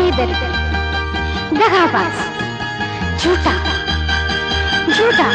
बेदर्द, दगाबाज, झूठा झूठा,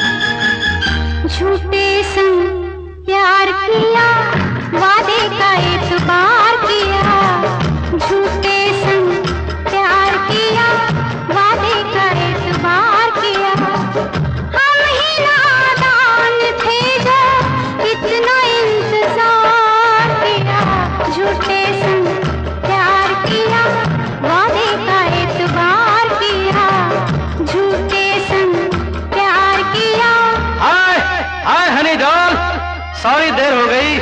झूठे संग प्यार किया, वादे का एतबार किया, झूठे संग प्यार किया, वादे का एतबार किया। हम ही नादान थे जो इतना इंतजार किया, झूठे संग प्यार किया, वादे का एतबार किया, झूठे संग प्यार किया। हाय हाय हनी डॉल, सॉरी देर हो गई।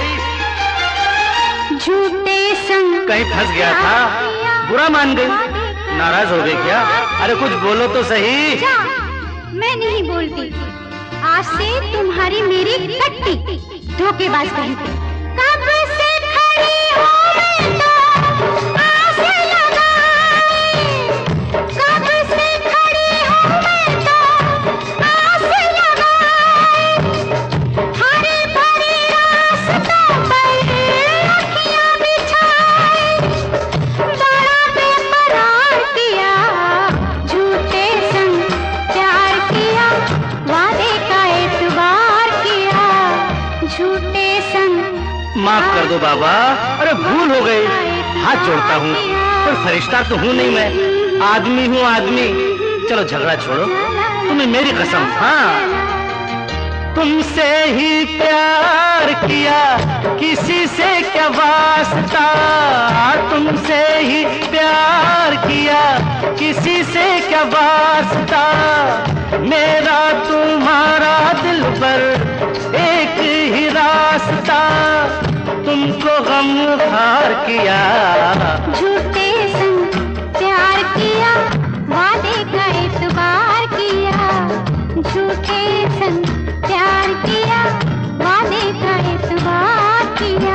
झूठे संग कहीं फंस गया था, बुरा मान गई, नाराज हो गई क्या? अरे कुछ बोलो तो सही। जा, मैं नहीं बोलती, आज से तुम्हारी मेरी कट्टी, धोखेबाज कहीं पे। कब से खड़ी हूँ मैं तो आस लगाए, कब से खड़ी हूँ मैं तो आस लगाए, हरे भरे रास्तों पर अखियाँ बिछाए, बड़ा बेकरार किया, झूठे संग प्यार किया, वादे का एतबार किया, झूठे संग। माफ कर दो बाबा, अरे भूल हो गई, हाथ जोड़ता हूँ, पर फरिश्ता तो हूँ नहीं मैं, आदमी हूँ आदमी। चलो झगड़ा छोड़ो, तुम्हें मेरी कसम। हाँ, तुमसे ही प्यार किया, किसी से क्या वास्ता, तुमसे ही प्यार किया, किसी से क्या वास्ता, मेरा तुम्हारा दिल पर एक ही रास्ता, तुमको गमखार किया, झूठे संग प्यार किया, वादे का एतबार किया, झूठे संग प्यार किया, वादे का एतबार किया।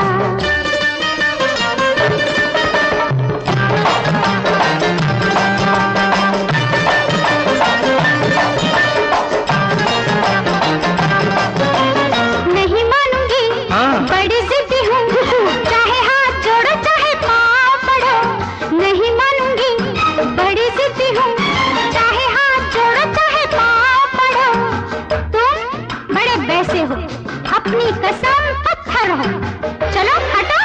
नहीं मानूंगी, बड़ी जिद्दी हूँ, चाहे हाथ जोड़ो चाहे पाँव पड़ो। नहीं मानूंगी, बड़ी जिद्दी हूँ, चाहे हाथ जोड़ो चाहे पाँव पड़ो। तुम बड़े वैसे हो, अपनी कसम पत्थर हो, चलो हटो।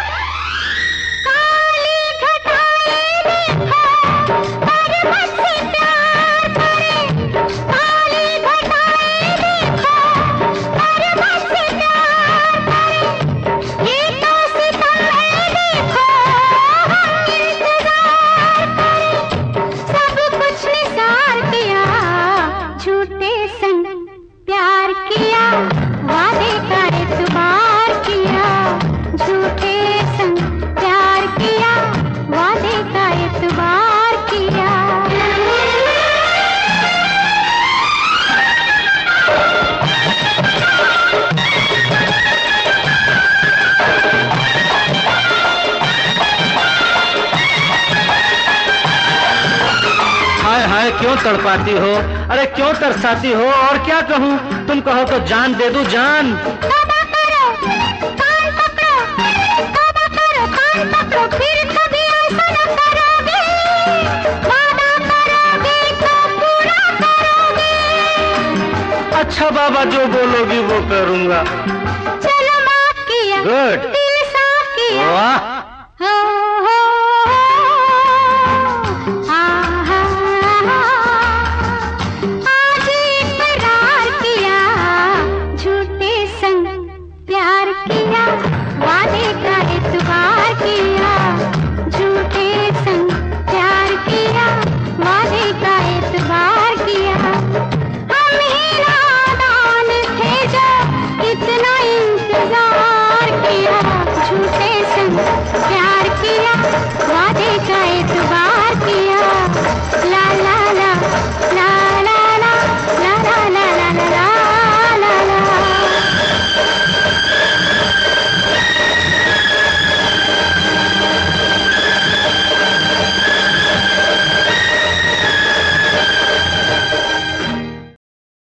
काली घटाएं देखो, पर्वत से प्यार करे, काली घटाएं देखो, पर्वत से प्यार करे, ये तो सितम है देखो, हम इंतजार करें, सब कुछ निसार किया, झूठे संग प्यार किया, वादे का एतबार किया, झूठे संग प्यार किया, वादे का एतबार किया। हाय हाय क्यों तड़पाती हो, अरे क्यों तरसाती हो, और क्या कहूँ, तुम कहो तो जान दे दूं जान। तौबा करो, कान पकड़ो, तौबा करो, कान पकड़ो, फिर कभी ऐसा न करोगे, वादा करोगे तो पूरा करोगे। अच्छा बाबा, जो बोलोगी वो करूँगा। चलो माफ किया, गुड, दिल साफ किया, वाह। हो आहा, आज इकरार किया, झूठे संग प्यार किया, वादे का एतबार किया, झूठे संग प्यार किया, वादे का एतबार किया। हम ही नादान थे जो इतना इंतजार किया, झूठे